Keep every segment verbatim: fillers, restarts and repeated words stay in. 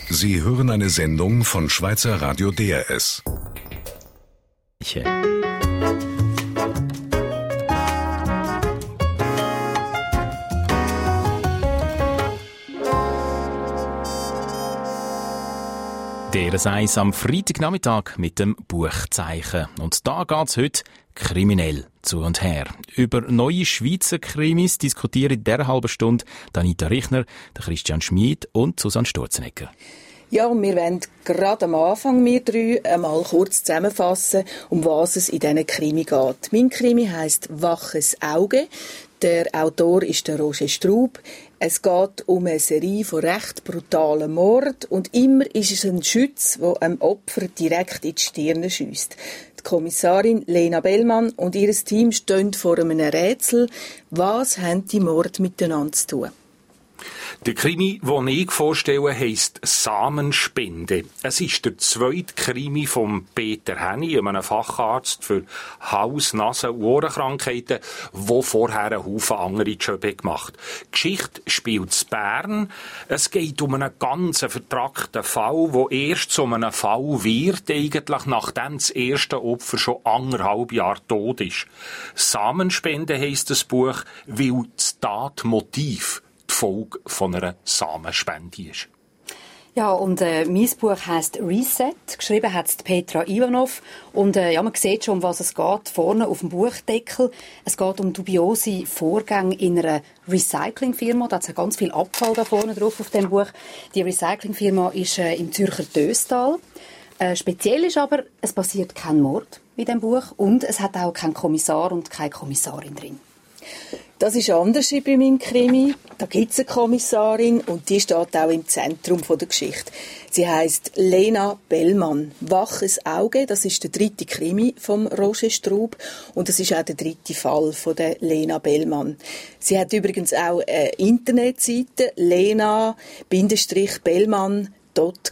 Sie hören eine Sendung von Schweizer Radio D R S. Der Eis am Freitagnachmittag mit dem Buchzeichen. Und da geht's heute kriminell zu und her. Über neue Schweizer Krimis diskutieren in dieser halben Stunde Anita Richner, Christian Schmid und Susanne Sturzenegger. Ja, und wir wollen gerade am Anfang, wir drei, einmal kurz zusammenfassen, um was es in diesen Krimi geht. Mein Krimi heisst «Waches Auge». Der Autor ist der Roger Strub. Es geht um eine Serie von recht brutalen Morden und immer ist es ein Schütz, der einem Opfer direkt in die Stirn schiesst. Die Kommissarin Lena Bellmann und ihr Team stehen vor einem Rätsel. Was haben die Morde miteinander zu tun? Der Krimi, den ich vorstelle, heisst «Samenspende». Es ist der zweite Krimi von Peter Henny, einem Facharzt für Hals-, Nasen- und Ohrenkrankheiten, der vorher einen Haufen andere Jobs gemacht hat. Die Geschichte spielt in Bern. Es geht um einen ganz vertrackten Fall, der erst zu einem Fall wird, eigentlich nachdem das erste Opfer schon anderthalb Jahre tot ist. «Samenspende» heisst das Buch, weil das Tatmotiv die Folge von einer Samenspende ist. Ja, und äh, mein Buch heisst «Reset». Geschrieben hat es Petra Ivanov. Und äh, ja, man sieht schon, um was es geht, vorne auf dem Buchdeckel. Es geht um dubiose Vorgänge in einer Recyclingfirma. Da hat es ganz viel Abfall da vorne drauf auf dem Buch. Die Recyclingfirma ist äh, im Zürcher Döstal. Äh, speziell ist aber, es passiert kein Mord in dem Buch und es hat auch keinen Kommissar und keine Kommissarin drin. Das ist anders bei meinem Krimi. Da gibt es eine Kommissarin und die steht auch im Zentrum der Geschichte. Sie heisst Lena Bellmann. «Waches Auge», das ist der dritte Krimi von Roger Strub und das ist auch der dritte Fall von der Lena Bellmann. Sie hat übrigens auch eine Internetseite lena Bellmann Punkt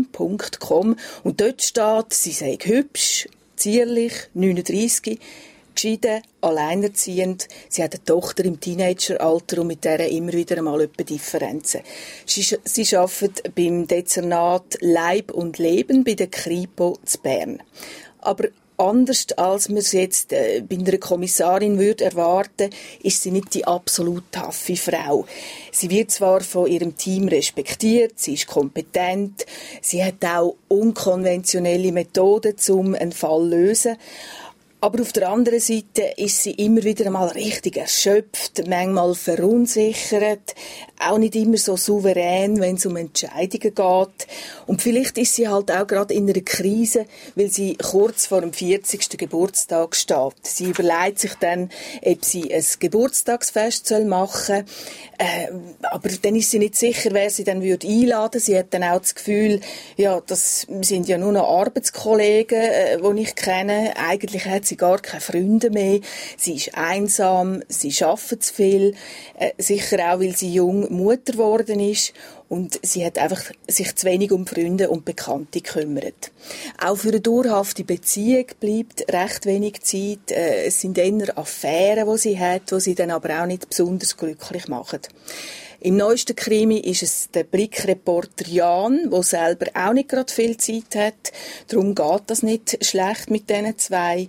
com und dort steht, sie sei hübsch, zierlich, neununddreissig, geschieden, alleinerziehend. Sie hat eine Tochter im Teenageralter und mit der immer wieder einmal etwa Differenzen. Sie, sie arbeitet beim Dezernat Leib und Leben bei der Kripo zu Bern. Aber anders als man es jetzt äh, bei einer Kommissarin würde erwarten, ist sie nicht die absolut taffe Frau. Sie wird zwar von ihrem Team respektiert, sie ist kompetent, sie hat auch unkonventionelle Methoden, um einen Fall zu lösen. Aber auf der anderen Seite ist sie immer wieder einmal richtig erschöpft, manchmal verunsichert, auch nicht immer so souverän, wenn es um Entscheidungen geht. Und vielleicht ist sie halt auch gerade in einer Krise, weil sie kurz vor dem vierzigsten Geburtstag steht. Sie überlegt sich dann, ob sie ein Geburtstagsfest machen soll. Äh, aber dann ist sie nicht sicher, wer sie dann würde einladen. Sie hat dann auch das Gefühl, ja, das sind ja nur noch Arbeitskollegen, äh, die ich kenne. Eigentlich hat sie gar keine Freunde mehr. Sie ist einsam, sie arbeitet zu viel, äh, sicher auch, weil sie jung Mutter geworden ist und sie hat einfach sich zu wenig um Freunde und Bekannte gekümmert. Auch für eine dauerhafte Beziehung bleibt recht wenig Zeit. Äh, es sind eher Affären, die sie hat, die sie dann aber auch nicht besonders glücklich machen. Im neuesten Krimi ist es der Blick-Reporter Jan, der selber auch nicht gerade viel Zeit hat. Darum geht das nicht schlecht mit diesen zwei.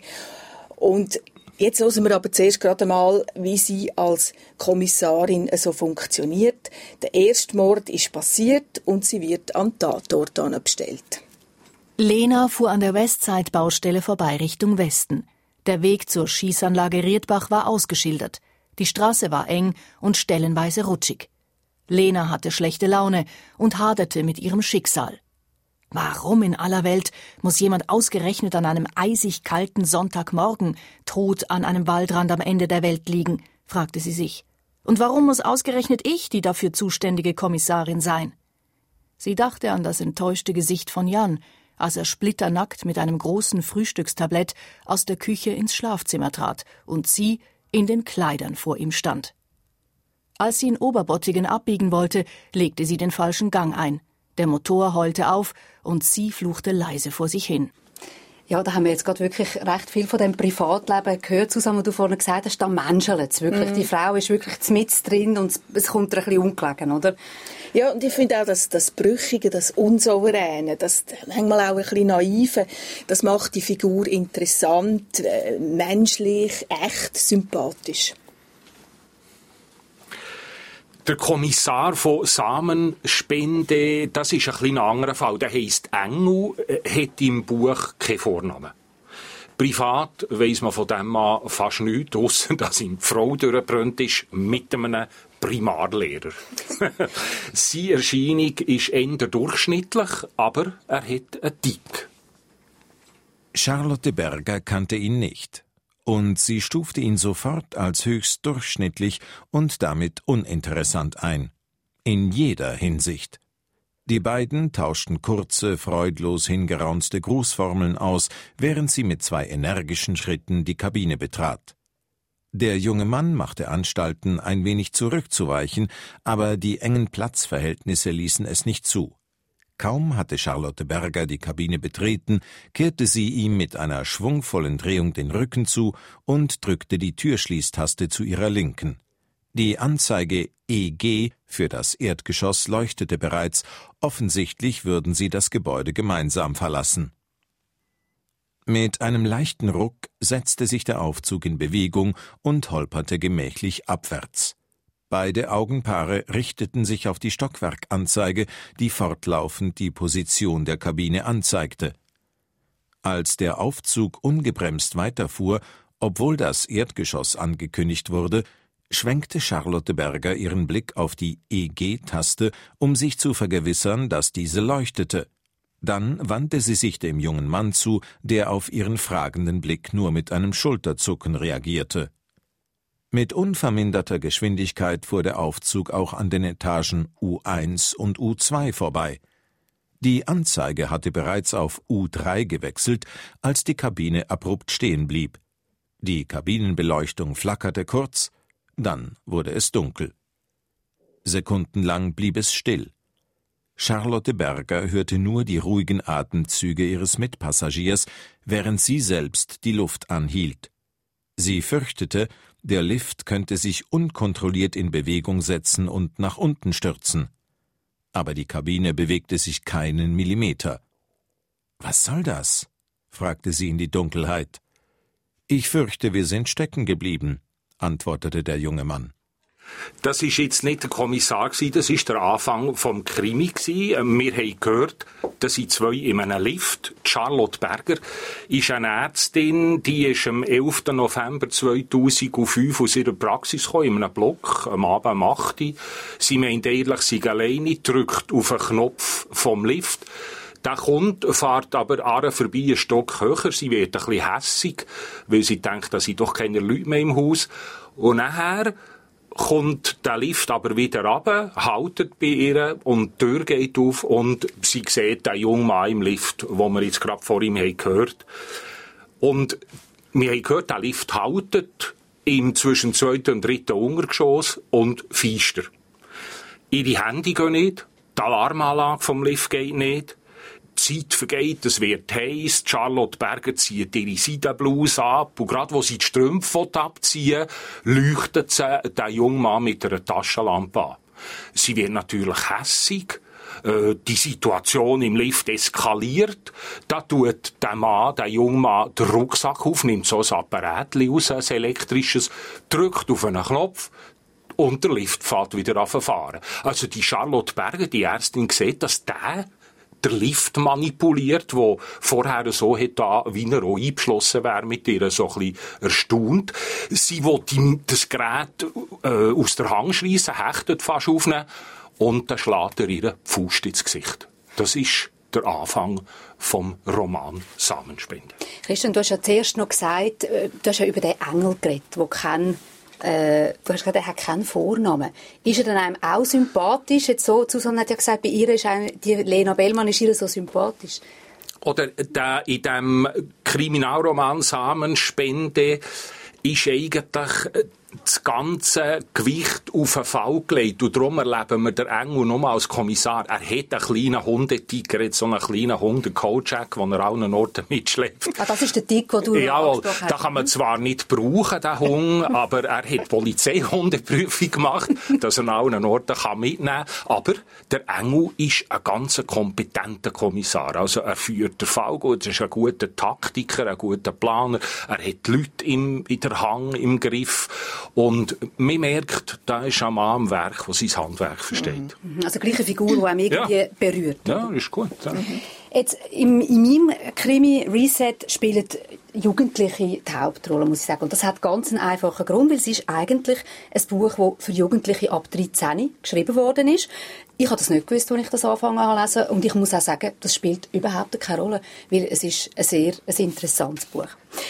Und jetzt hören wir aber zuerst gerade einmal, wie sie als Kommissarin so funktioniert. Der erste Mord ist passiert und sie wird am Tatort bestellt. Lena fuhr an der Westside-Baustelle vorbei Richtung Westen. Der Weg zur Schießanlage Riedbach war ausgeschildert. Die Straße war eng und stellenweise rutschig. Lena hatte schlechte Laune und haderte mit ihrem Schicksal. Warum in aller Welt muss jemand ausgerechnet an einem eisig kalten Sonntagmorgen tot an einem Waldrand am Ende der Welt liegen, fragte sie sich. Und warum muss ausgerechnet ich die dafür zuständige Kommissarin sein? Sie dachte an das enttäuschte Gesicht von Jan, als er splitternackt mit einem großen Frühstückstablett aus der Küche ins Schlafzimmer trat und sie in den Kleidern vor ihm stand. Als sie in Oberbottigen abbiegen wollte, legte sie den falschen Gang ein. Der Motor heulte auf und sie fluchte leise vor sich hin. Ja, da haben wir jetzt gerade wirklich recht viel von dem Privatleben gehört, Susanne, was du vorhin gesagt hast, da menschelt es wirklich. Mm. Die Frau ist wirklich mit drin und es kommt ihr ein bisschen ungelegen, oder? Ja, und ich finde auch, dass das Brüchige, das Unsouveräne, das manchmal auch ein bisschen Naive, das macht die Figur interessant, äh, menschlich, echt, sympathisch. Der Kommissar von Samenspende, das ist ein bisschen ein anderer Fall. Der heisst Engel, hat im Buch keinen Vornamen. Privat weiss man von dem Mann fast nichts, ausser dass ihm die Frau durchgebrannt ist mit einem Primarlehrer. Seine Erscheinung ist eher durchschnittlich, aber er hat einen Tick. Charlotte Berger kannte ihn nicht. Und sie stufte ihn sofort als höchst durchschnittlich und damit uninteressant ein. In jeder Hinsicht. Die beiden tauschten kurze, freudlos hingeraunzte Grußformeln aus, während sie mit zwei energischen Schritten die Kabine betrat. Der junge Mann machte Anstalten, ein wenig zurückzuweichen, aber die engen Platzverhältnisse ließen es nicht zu. Kaum hatte Charlotte Berger die Kabine betreten, kehrte sie ihm mit einer schwungvollen Drehung den Rücken zu und drückte die Türschließtaste zu ihrer Linken. Die Anzeige E G für das Erdgeschoss leuchtete bereits, offensichtlich würden sie das Gebäude gemeinsam verlassen. Mit einem leichten Ruck setzte sich der Aufzug in Bewegung und holperte gemächlich abwärts. Beide Augenpaare richteten sich auf die Stockwerkanzeige, die fortlaufend die Position der Kabine anzeigte. Als der Aufzug ungebremst weiterfuhr, obwohl das Erdgeschoss angekündigt wurde, schwenkte Charlotte Berger ihren Blick auf die E G-Taste, um sich zu vergewissern, dass diese leuchtete. Dann wandte sie sich dem jungen Mann zu, der auf ihren fragenden Blick nur mit einem Schulterzucken reagierte. Mit unverminderter Geschwindigkeit fuhr der Aufzug auch an den Etagen U eins und U zwei vorbei. Die Anzeige hatte bereits auf U drei gewechselt, als die Kabine abrupt stehen blieb. Die Kabinenbeleuchtung flackerte kurz, dann wurde es dunkel. Sekundenlang blieb es still. Charlotte Berger hörte nur die ruhigen Atemzüge ihres Mitpassagiers, während sie selbst die Luft anhielt. Sie fürchtete, der Lift könnte sich unkontrolliert in Bewegung setzen und nach unten stürzen. Aber die Kabine bewegte sich keinen Millimeter. »Was soll das?« fragte sie in die Dunkelheit. »Ich fürchte, wir sind stecken geblieben«, antwortete der junge Mann. Das ist jetzt nicht der Kommissar gewesen, das ist der Anfang vom Krimi gewesen. Wir haben gehört, das sind zwei in einem Lift. Charlotte Berger ist eine Ärztin, die ist am elften November zweitausendfünf aus ihrer Praxis gekommen, in einem Block, am Abend um acht Uhr. Sie meint eigentlich, sie alleine, drückt auf den Knopf vom Lift. Der kommt, fährt aber an vorbei einen Stock höher. Sie wird ein bisschen hässig, weil sie denkt, da sind doch keine Leute mehr im Haus. Und nachher kommt der Lift aber wieder runter, haltet bei ihr und die Tür geht auf und sie sieht den jungen Mann im Lift, wo wir jetzt gerade vor ihm haben gehört. Und wir haben gehört, der Lift haltet im zwischen zweiten und dritten Untergeschoss und feister. Ihre Hände gehen nicht, die Alarmanlage vom Lift geht nicht. Die Zeit vergeht, es wird heiß, Charlotte Berger zieht ihre Seidenbluse ab und gerade wo sie die Strümpfe abziehen will, leuchtet sie den jungen Mann mit einer Taschenlampe an. Sie wird natürlich hässig, äh, die Situation im Lift eskaliert, da tut der Mann, der junge Mann, den Rucksack auf, nimmt so ein Apparat raus, ein elektrisches, drückt auf einen Knopf, und der Lift fährt wieder an fahren. Also die Charlotte Berger, die Ärztin, sieht, dass der der Lift manipuliert, wo vorher so hat da, wie er auch eingeschlossen wäre, mit ihr so ein bisschen erstaunt. Sie will das Gerät äh, aus der Hand schliessen, hechtet fast aufnehmen und dann schlägt er ihr Pfust ins Gesicht. Das ist der Anfang vom Roman Samenspende. Christian, du hast ja zuerst noch gesagt, du hast ja über den Engel geredet, der kein Äh, du hast gesagt, er hat keinen Vornamen. Ist er dann einem auch sympathisch? Jetzt so, Susanne hat ja gesagt, bei ihr ist eine, die Lena Bellmann ist ihr so sympathisch. Oder der, in dem Kriminalroman Samenspende ist eigentlich das ganze Gewicht auf den Fall gelegt. Und darum erleben wir den Engel nur als Kommissar. Er hat einen kleinen Hundetiger, jetzt so einen kleinen Hund, einen Kojak, den er an allen Orten mitschleppt. Ah, das ist der Tick, den du Jawohl, da kann man zwar nicht brauchen, den Hund, aber er hat Polizeihundeprüfung gemacht, dass er an allen Orten kann mitnehmen kann. Aber der Engel ist ein ganz kompetenter Kommissar. Also er führt den Fall gut, er ist ein guter Taktiker, ein guter Planer. Er hat die Leute im, in der Hand, im Griff. Und man merkt, da ist ein Mann am Werk, der sein Handwerk versteht. Also gleiche Figur, die einem irgendwie ja. berührt. Ja, ist gut. Ja. Mhm. Jetzt, im, in meinem Krimi Reset spielen Jugendliche die Hauptrolle, muss ich sagen. Und das hat ganz einen einfachen Grund, weil es ist eigentlich ein Buch, das für Jugendliche ab dreizehn geschrieben worden ist. Ich habe das nicht gewusst, als ich das angefangen habe zu lesen. Und ich muss auch sagen, das spielt überhaupt keine Rolle, weil es ist ein sehr ein interessantes Buch.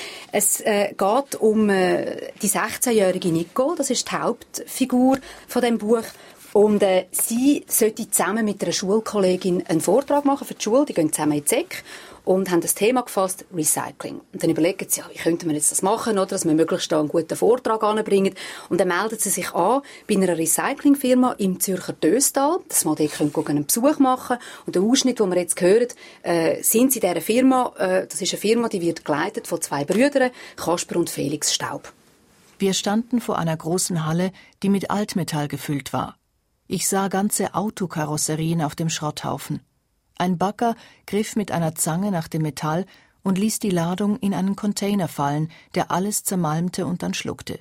Es äh, geht um äh, die sechzehnjährige Nicole, das ist die Hauptfigur von dem Buch. Und äh, sie sollte zusammen mit einer Schulkollegin einen Vortrag machen für die Schule. Die gehen zusammen in die Sek und haben das Thema gefasst, Recycling. Und dann überlegen sie, ja, wie könnten wir jetzt das machen, oder, dass wir möglichst da einen guten Vortrag anbringen. Und dann melden sie sich an bei einer Recyclingfirma im Zürcher Döstal, dass wir dort können einen Besuch machen können. Und der Ausschnitt, den wir jetzt hören, äh, sind sie in dieser Firma. Äh, das ist eine Firma, die wird geleitet von zwei Brüdern, Kasper und Felix Staub. Wir standen vor einer großen Halle, die mit Altmetall gefüllt war. Ich sah ganze Autokarosserien auf dem Schrotthaufen. Ein Bagger griff mit einer Zange nach dem Metall und ließ die Ladung in einen Container fallen, der alles zermalmte und dann schluckte.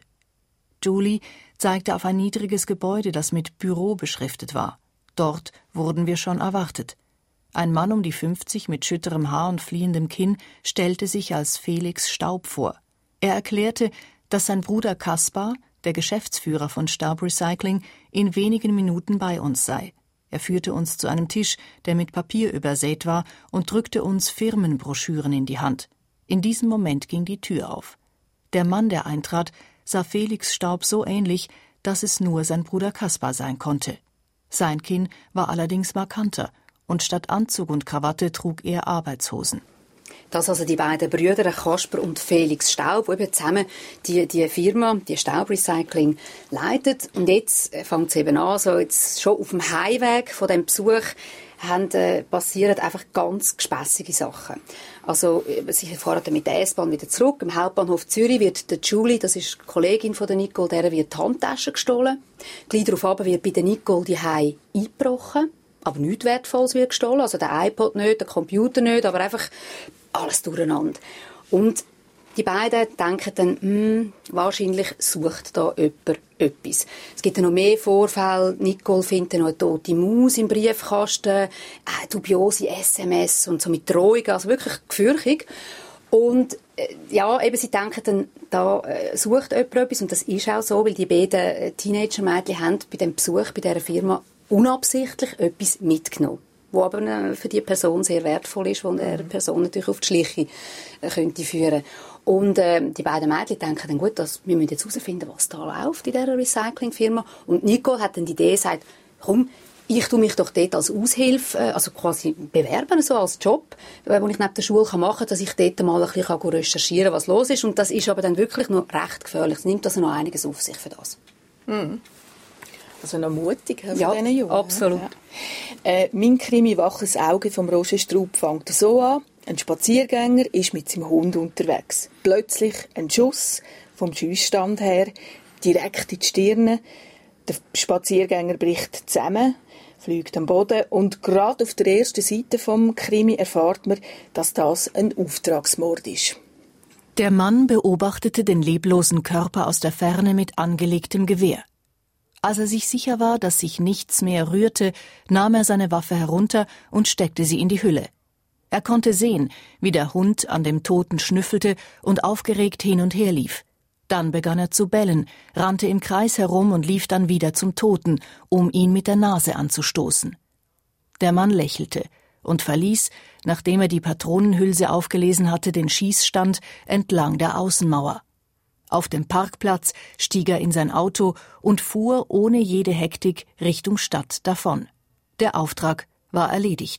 Julie zeigte auf ein niedriges Gebäude, das mit Büro beschriftet war. Dort wurden wir schon erwartet. Ein Mann um die fünfzig mit schütterem Haar und fliehendem Kinn stellte sich als Felix Staub vor. Er erklärte, dass sein Bruder Kaspar, der Geschäftsführer von Staub Recycling, in wenigen Minuten bei uns sei. Er führte uns zu einem Tisch, der mit Papier übersät war, und drückte uns Firmenbroschüren in die Hand. In diesem Moment ging die Tür auf. Der Mann, der eintrat, sah Felix Staub so ähnlich, dass es nur sein Bruder Kaspar sein konnte. Sein Kinn war allerdings markanter, und statt Anzug und Krawatte trug er Arbeitshosen. Das also die beiden Brüder, Kasper und Felix Staub, die eben zusammen die, die Firma, die Staub Recycling, leitet. Und jetzt fängt es eben an, so jetzt schon auf dem Heimweg von dem Besuch haben, äh, passieren einfach ganz gespässige Sachen. Also, sie fahren dann mit der S-Bahn wieder zurück. Im Hauptbahnhof Zürich wird der Julie, das ist die Kollegin von der Nicole, der wird die Handtasche gestohlen. Gleich darauf wird bei der Nicole die Heim eingebrochen. Aber nichts Wertvolles wird gestohlen. Also der iPod nicht, der Computer nicht, aber einfach alles durcheinander. Und die beiden denken dann, hm, wahrscheinlich sucht da jemand etwas. Es gibt ja noch mehr Vorfälle. Nicole findet noch eine tote Maus im Briefkasten, äh, dubiose S M S und so mit Drohungen, also wirklich gefürchtig. Und äh, ja, eben, sie denken dann, da äh, sucht jemand etwas, und das ist auch so, weil die beiden äh, Teenager-Mädchen haben bei dem Besuch bei dieser Firma unabsichtlich etwas mitgenommen, wo aber äh, für die Person sehr wertvoll ist, wo der Person natürlich auf die Schliche äh, könnte führen. Und äh, die beiden Mädchen denken dann, gut, dass wir müssen jetzt herausfinden, was da läuft in dieser Recyclingfirma. Und Nicole hat dann die Idee, sagt, komm, ich tue mich doch dort als Aushilfe, äh, also quasi bewerben, so als Job, äh, den ich neben der Schule machen kann, dass ich dort mal ein bisschen recherchieren kann, was los ist. Und das ist aber dann wirklich noch recht gefährlich. Es nimmt also noch einiges auf sich für das. Mhm. Also noch mutig von ja, diesen Jungen. Absolut. Ja. Äh, mein Krimi «Waches Auge» vom Roger Straub fängt so an. Ein Spaziergänger ist mit seinem Hund unterwegs. Plötzlich ein Schuss vom Schussstand her, direkt in die Stirn. Der Spaziergänger bricht zusammen, fliegt am Boden, und gerade auf der ersten Seite vom Krimi erfährt man, dass das ein Auftragsmord ist. Der Mann beobachtete den leblosen Körper aus der Ferne mit angelegtem Gewehr. Als er sich sicher war, dass sich nichts mehr rührte, nahm er seine Waffe herunter und steckte sie in die Hülle. Er konnte sehen, wie der Hund an dem Toten schnüffelte und aufgeregt hin und her lief. Dann begann er zu bellen, rannte im Kreis herum und lief dann wieder zum Toten, um ihn mit der Nase anzustoßen. Der Mann lächelte und verließ, nachdem er die Patronenhülse aufgelesen hatte, den Schießstand entlang der Außenmauer. Auf dem Parkplatz stieg er in sein Auto und fuhr ohne jede Hektik Richtung Stadt davon. Der Auftrag war erledigt.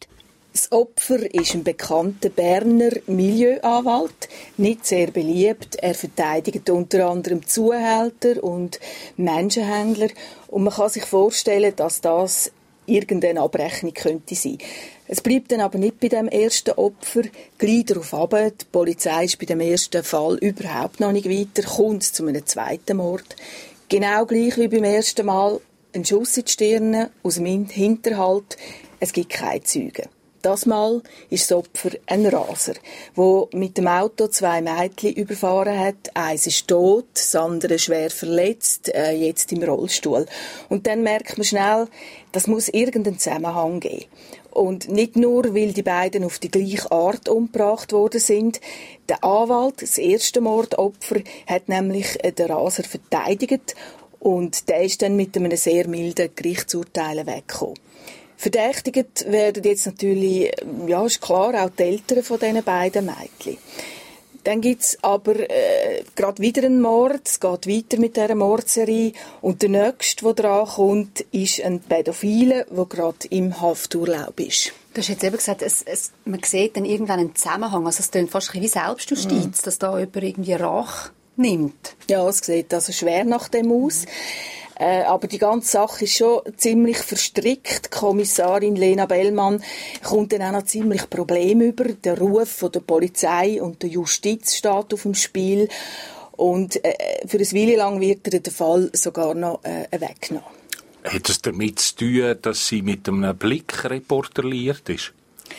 Das Opfer ist ein bekannter Berner Milieuanwalt, nicht sehr beliebt. Er verteidigt unter anderem Zuhälter und Menschenhändler. Und man kann sich vorstellen, dass das irgendeine Abrechnung könnte sein. Es bleibt dann aber nicht bei dem ersten Opfer. Gleich darauf runter. Die Polizei ist bei dem ersten Fall überhaupt noch nicht weiter, kommt zu einem zweiten Mord. Genau gleich wie beim ersten Mal. Ein Schuss in die Stirn aus dem Hinterhalt. Es gibt keine Zeugen. Das Mal ist das Opfer ein Raser, der mit dem Auto zwei Mädchen überfahren hat. Eins ist tot, das andere schwer verletzt, äh, jetzt im Rollstuhl. Und dann merkt man schnell, das muss irgendeinen Zusammenhang geben. Und nicht nur, weil die beiden auf die gleiche Art umgebracht worden sind. Der Anwalt, das erste Mordopfer, hat nämlich den Raser verteidigt und der ist dann mit einem sehr milden Gerichtsurteil weggekommen. Verdächtigt werden jetzt natürlich, ja, ist klar, auch die Eltern von diesen beiden Mädchen. Dann gibt's aber äh, gerade wieder einen Mord. Es geht weiter mit dieser Mordserie. Und der nächste, der dran kommt, ist ein Pädophile, der gerade im Hafturlaub ist. Du hast jetzt eben gesagt, es, es, man sieht dann irgendwann einen Zusammenhang. Also es klingt fast wie Selbstjustiz, mhm. dass da jemand irgendwie Rache nimmt. Ja, es sieht also schwer nach dem aus. Äh, aber die ganze Sache ist schon ziemlich verstrickt. Die Kommissarin Lena Bellmann kommt dann auch noch ziemlich Probleme über. Der Ruf von der Polizei und der Justiz steht auf dem Spiel. Und äh, für eine Weile lang wird ihr der Fall sogar noch äh, weggenommen. Hat es damit zu tun, dass sie mit einem Blick reporteriert ist?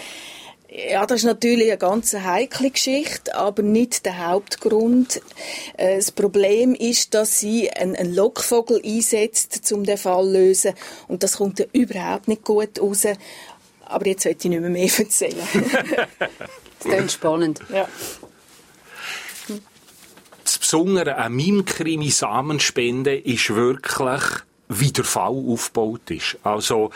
Ja, das ist natürlich eine ganz heikle Geschichte, aber nicht der Hauptgrund. Das Problem ist, dass sie einen Lockvogel einsetzt, um den Fall zu lösen. Und das kommt ja überhaupt nicht gut raus. Aber jetzt will ich nicht mehr, mehr erzählen. Das klingt spannend. Ja. Das Besondere an meinem Krimi Samenspende ist wirklich, wie der Fall aufgebaut ist. Also,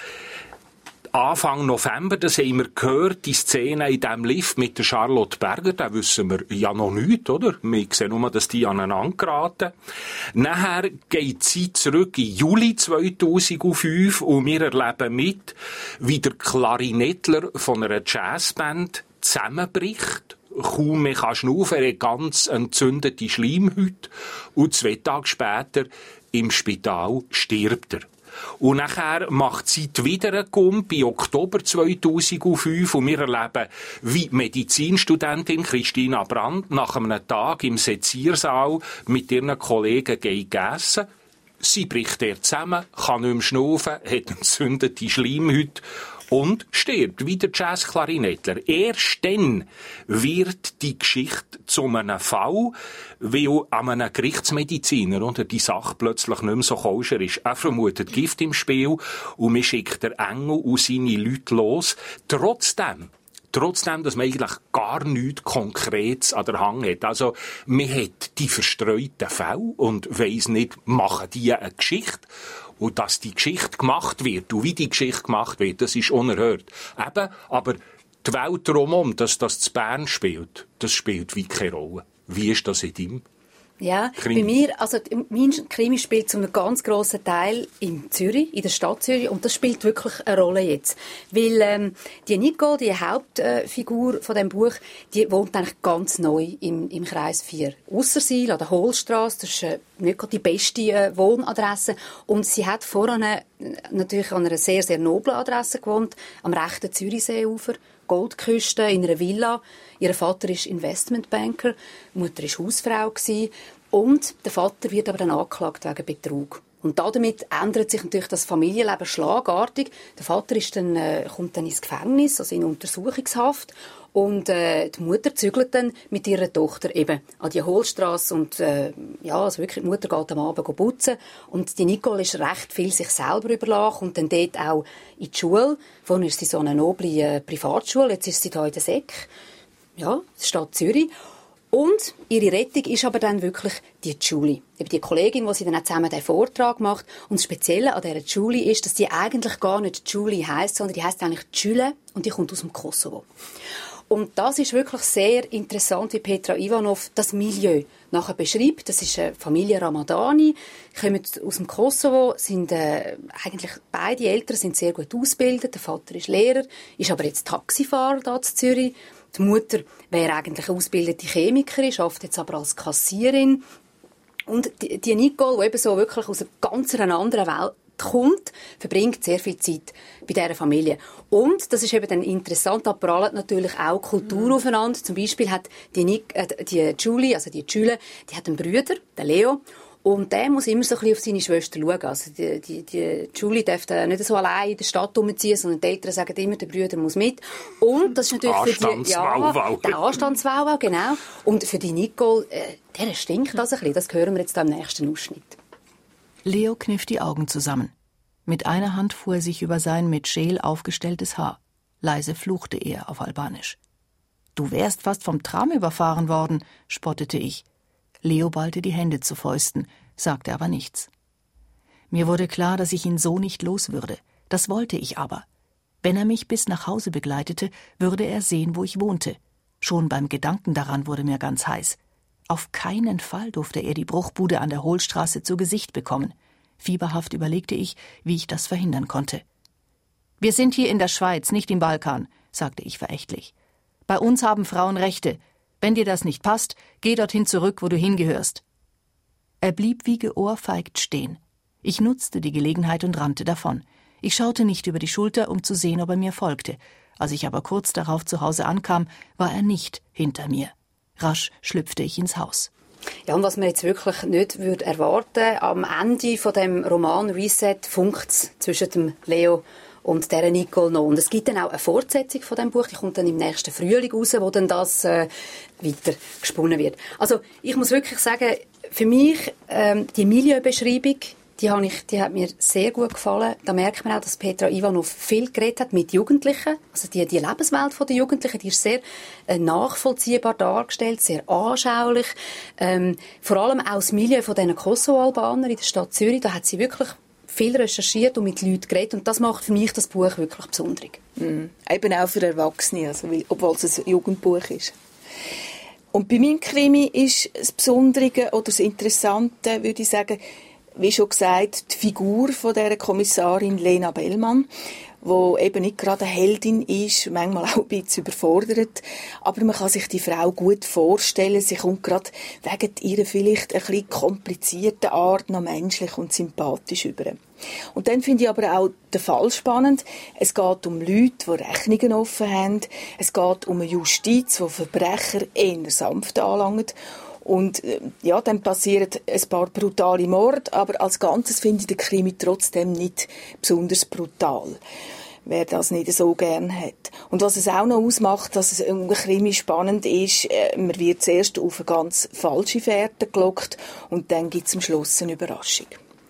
Anfang November, das haben wir gehört, die Szene in diesem Lift mit der Charlotte Berger, da wissen wir ja noch nichts, oder? Wir sehen nur, dass die aneinander geraten. Nachher geht sie zurück in Juli zweitausendfünf und wir erleben mit, wie der Klarinettler von einer Jazzband zusammenbricht. Kaum mehr kann schnaufen, er hat ganz entzündete Schleimhäute und zwei Tage später im Spital stirbt er. Und nachher macht sie wieder einen Gump im Oktober zweitausendfünf und wir erleben, wie die Medizinstudentin Christina Brandt nach einem Tag im Seziersaal mit ihren Kollegen geht essen. Sie bricht dort zusammen, kann nicht mehr schnaufen, hat entzündete Schleimhäute und stirbt wie der Jazz-Klarinettler. Erst dann wird die Geschichte zu einem Fall, weil an einem Gerichtsmediziner oder die Sache plötzlich nicht mehr so koscher ist. Er vermutet Gift im Spiel und man schickt der Engel und seine Leute los. Trotzdem Trotzdem, dass man eigentlich gar nichts Konkretes an der Hand hat. Also, man hat die verstreuten Fälle und weiss nicht, machen die eine Geschichte? Und dass die Geschichte gemacht wird und wie die Geschichte gemacht wird, das ist unerhört. Eben, aber die Welt drumherum, dass das zu Bern spielt, das spielt wie keine Rolle. Wie ist das in deinem Ja, Krimi? bei mir, also mein Krimi spielt zu einem ganz grossen Teil in Zürich, in der Stadt Zürich, und das spielt wirklich eine Rolle jetzt. Weil ähm, die Nicole, die Hauptfigur von dem Buch, die wohnt eigentlich ganz neu im, im Kreis vier. Aussersil, an der Hohlstrasse, das ist äh, nicht gerade die beste äh, Wohnadresse, und sie hat vorher natürlich an einer sehr, sehr noblen Adresse gewohnt, am rechten Zürichseeufer, Goldküste, in einer Villa. Ihr Vater ist Investmentbanker, die Mutter war Hausfrau gewesen, und der Vater wird aber dann angeklagt wegen Betrug. Und damit ändert sich natürlich das Familienleben schlagartig. Der Vater ist dann, äh, kommt dann ins Gefängnis, also in Untersuchungshaft. Und äh, die Mutter zügelt dann mit ihrer Tochter eben an die Hohlstrasse. Und äh, ja, also wirklich, die Mutter geht am Abend putzen. Und die Nicole ist recht viel sich selber überlassen. Und dann dort auch in die Schule. Vorhin ist sie so eine noble äh, Privatschule, jetzt ist sie hier in der Sek. Ja, Stadt Zürich. Und ihre Rettung ist aber dann wirklich die Julie. Eben die Kollegin, die sie dann auch zusammen den Vortrag macht. Und das Spezielle an dieser Julie ist, dass die eigentlich gar nicht Julie heisst, sondern die heisst eigentlich Jule und die kommt aus dem Kosovo. Und das ist wirklich sehr interessant, wie Petra Ivanov das Milieu nachher beschreibt. Das ist eine Familie Ramadani, kommen aus dem Kosovo, sind äh, eigentlich beide Eltern sind sehr gut ausgebildet. Der Vater ist Lehrer, ist aber jetzt Taxifahrer da in Zürich. Die Mutter wäre eigentlich eine ausgebildete Chemikerin, arbeitet jetzt aber als Kassierin. Und die, die Nicole, die eben so wirklich aus einer ganz anderen Welt kommt, verbringt sehr viel Zeit bei dieser Familie. Und, das ist eben dann interessant, da prallen natürlich auch Kultur aufeinander. Zum Beispiel hat die, Nick, äh, die Julie, also die Julie, die hat einen Bruder, den Leo, und der muss immer so ein bisschen auf seine Schwester schauen. Also die, die, die Julie darf nicht so allein in der Stadt rumziehen, sondern die Eltern sagen immer, der Bruder muss mit. Und das ist natürlich für die... Ja, der Anstandswauwau, genau. Und für die Nicole, äh, der stinkt das ein bisschen. Das hören wir jetzt im nächsten Ausschnitt. Leo kniff die Augen zusammen. Mit einer Hand fuhr er sich über sein mit Schäl aufgestelltes Haar. Leise fluchte er auf Albanisch. »Du wärst fast vom Tram überfahren worden«, spottete ich. Leo ballte die Hände zu Fäusten, sagte aber nichts. Mir wurde klar, dass ich ihn so nicht los würde. Das wollte ich aber. Wenn er mich bis nach Hause begleitete, würde er sehen, wo ich wohnte. Schon beim Gedanken daran wurde mir ganz heiß. Auf keinen Fall durfte er die Bruchbude an der Hohlstraße zu Gesicht bekommen. Fieberhaft überlegte ich, wie ich das verhindern konnte. »Wir sind hier in der Schweiz, nicht im Balkan«, sagte ich verächtlich. »Bei uns haben Frauen Rechte. Wenn dir das nicht passt, geh dorthin zurück, wo du hingehörst.« Er blieb wie geohrfeigt stehen. Ich nutzte die Gelegenheit und rannte davon. Ich schaute nicht über die Schulter, um zu sehen, ob er mir folgte. Als ich aber kurz darauf zu Hause ankam, war er nicht hinter mir. Rasch schlüpfte ich ins Haus. Ja, und was man jetzt wirklich nicht würde erwarten, am Ende von dem Roman Reset funkt es zwischen dem Leo und der Nicole noch. Und es gibt dann auch eine Fortsetzung von dem Buch, die kommt dann im nächsten Frühling raus, wo dann das äh, weiter gesponnen wird. Also ich muss wirklich sagen, für mich ähm, die Milieubeschreibung, die, habe ich, die hat mir sehr gut gefallen. Da merkt man auch, dass Petra Ivanov viel geredet hat mit Jugendlichen. Also die, die Lebenswelt der Jugendlichen, die ist sehr äh, nachvollziehbar dargestellt, sehr anschaulich. Ähm, vor allem auch das Milieu von diesen Kosovo-Albanern in der Stadt Zürich, da hat sie wirklich viel recherchiert und mit Leuten geredet. Und das macht für mich das Buch wirklich besonders. Mm, eben auch für Erwachsene, also, obwohl es ein Jugendbuch ist. Und bei meinem Krimi ist das Besondere oder das Interessante, würde ich sagen, wie schon gesagt, die Figur von dieser Kommissarin Lena Bellmann, die eben nicht gerade eine Heldin ist, manchmal auch ein bisschen überfordert. Aber man kann sich die Frau gut vorstellen. Sie kommt gerade wegen ihrer vielleicht ein bisschen komplizierten Art noch menschlich und sympathisch über. Und dann finde ich aber auch den Fall spannend. Es geht um Leute, die Rechnungen offen haben. Es geht um eine Justiz, die Verbrecher eher sanft anlangt. Und ja, dann passieren ein paar brutale Morde, aber als Ganzes finde ich den Krimi trotzdem nicht besonders brutal, wer das nicht so gern hat. Und was es auch noch ausmacht, dass es ein Krimi spannend ist, man wird zuerst auf eine ganz falsche Fährte gelockt und dann gibt es am Schluss eine Überraschung.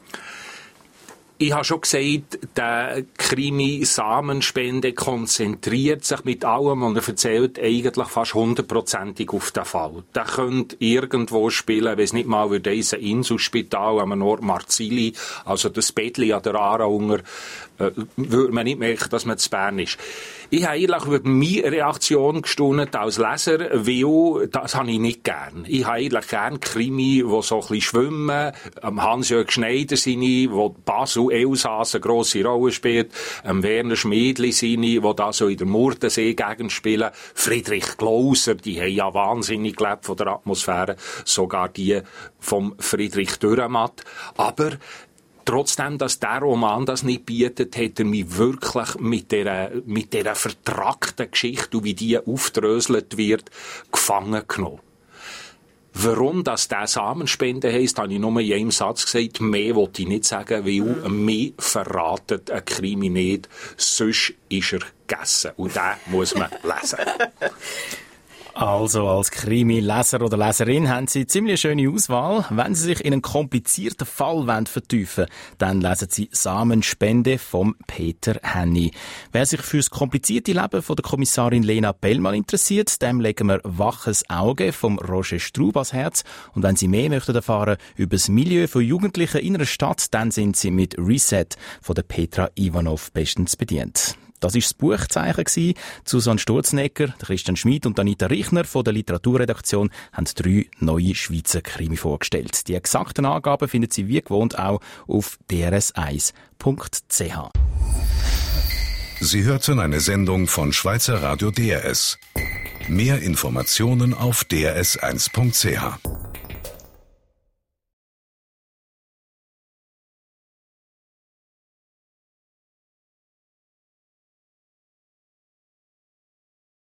Ich habe schon gesagt, der Krimi Samenspende konzentriert sich mit allem, was er erzählt, eigentlich fast hundertprozentig auf den Fall. Der könnte irgendwo spielen, wenn es nicht mal würde, ein Inselspital am Ort Marzili, also das Bettli an der Aare unter, äh, würde man nicht merken, dass man zu Bern ist. Ich habe eigentlich über meine Reaktion gestaunt als Leser, weil das habe ich nicht gern. Ich habe eigentlich gern Krimi, die so ein bisschen schwimmen, am Hans-Jörg Schneider seine, wo Basel Elsass eine grosse Rolle spielt, am Werner Schmiedli seine, wo da so in der Murdensee-Gegend spielen, Friedrich Glauser, die haben ja wahnsinnig gelebt von der Atmosphäre, sogar die vom Friedrich Dürrenmatt. Aber trotzdem, dass der Roman das nicht bietet, hat er mich wirklich mit dieser, mit dieser vertrackten Geschichte und wie die aufdröselt wird, gefangen genommen. Warum das der Samenspende heisst, habe ich nur in einem Satz gesagt. Mehr wollte ich nicht sagen, weil mhm. mehr verratet ein Krimi nicht. Sonst ist er gegessen. Und den muss man lesen. Also als Krimi-Leser oder Leserin haben Sie ziemlich schöne Auswahl. Wenn Sie sich in einen komplizierten Fall vertiefen wollen, dann lesen Sie Samenspende vom Peter Henny. Wer sich für das komplizierte Leben von der Kommissarin Lena Bellmann interessiert, dem legen wir «Waches Auge» vom Roger Straub ans Herz. Und wenn Sie mehr möchten erfahren über das Milieu von Jugendlichen in einer Stadt, dann sind Sie mit «Reset» von der Petra Ivanov bestens bedient. Das war das Buchzeichen. Susanne Sturzenegger, Christian Schmid und Anita Richner von der Literaturredaktion haben drei neue Schweizer Krimi vorgestellt. Die exakten Angaben finden Sie wie gewohnt auch auf d r s eins punkt c h. Sie hörten eine Sendung von Schweizer Radio D R S. Mehr Informationen auf d r s eins punkt c h.